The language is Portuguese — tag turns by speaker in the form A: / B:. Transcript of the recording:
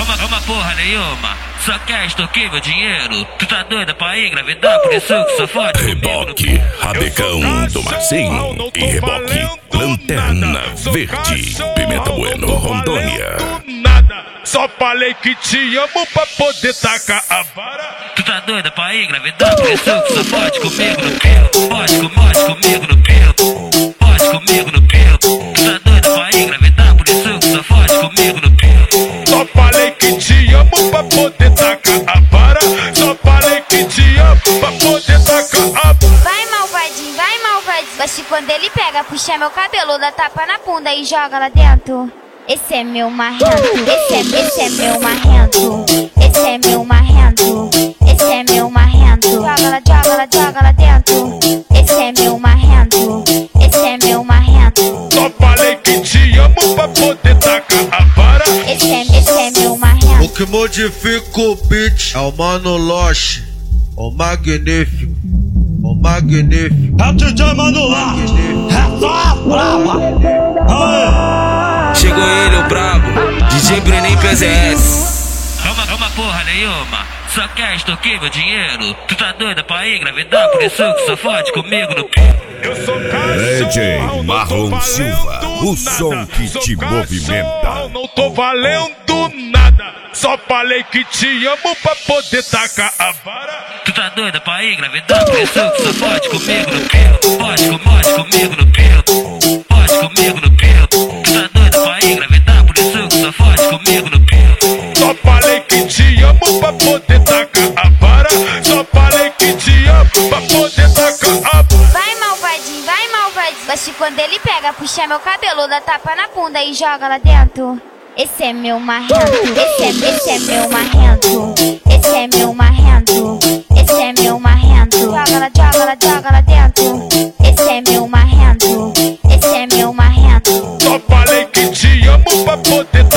A: Uma porra nenhuma, só quer extorquir meu dinheiro. Tu tá doida pra engravidar, por isso que só fode
B: Reboque, Rabecão do Marcinho e Reboque, Lanterna Verde, Pimenta Bueno, Rondônia.
C: Só falei que te amo pra poder tacar a vara.
A: Tu tá doida pra engravidar, por isso que só fode comigo no pelo. Pode comigo no pelo. Pode comigo no pelo. Tu tá doida pra engravidar, por isso que só fode comigo no pelo.
C: Só falei que te amo pra poder tacar a vara. Só falei que te amo pra poder tacar a vara.
D: Vai malvadinho, vai malvadinho. Gosto quando ele pega, puxa meu cabelo, dá tapa na bunda e joga lá dentro. Esse é meu marrento, esse é meu marrento. Esse é meu marrento, esse é meu marrento. Joga lá dentro. Esse é meu marrento, esse é meu marrento.
C: Só falei que te amo pra poder tacar a vara.
D: Esse é meu marrento.
E: O que modifica o beat é o Mano Loche, o magnífico, o magnífico.
F: É o DJ Mano Loche, é só a brava.
A: Chegou ele, o brabo, DJ Brenin PZS. Uma porra nenhuma, só quer extorquir meu dinheiro. Tu tá doida pra engravidar, por isso que só fode comigo no pelo.
C: Eu sou
B: DJ
C: cachorro,
B: Marrom
C: não tô
B: Silva,
C: valendo
B: o som
C: nada.
B: que
C: Sou
B: te
C: cachorro,
B: movimenta.
C: não tô valendo nada. Só falei que te amo pra poder tacar a vara.
A: Tu tá doida pra engravidar, por isso que só fode comigo no pelo. Pode comigo no pelo. Pode comigo no pelo. Tu tá doida pra engravidar, por isso que só fode comigo no pelo.
C: Só falei que te amo pra poder tacar a vara. Só falei que te amo pra poder tacar a vara.
D: Vai malvadinho, vai malvadinho. Gosto quando ele pega, puxa meu cabelo, dá tapa na bunda e joga lá dentro. Esse é meu marrento, esse é meu marrento. Esse é meu marrento, esse é meu marrento. Joga lá dentro. Esse é meu marrento, esse é meu marrento.
C: Só falei que te amo pra poder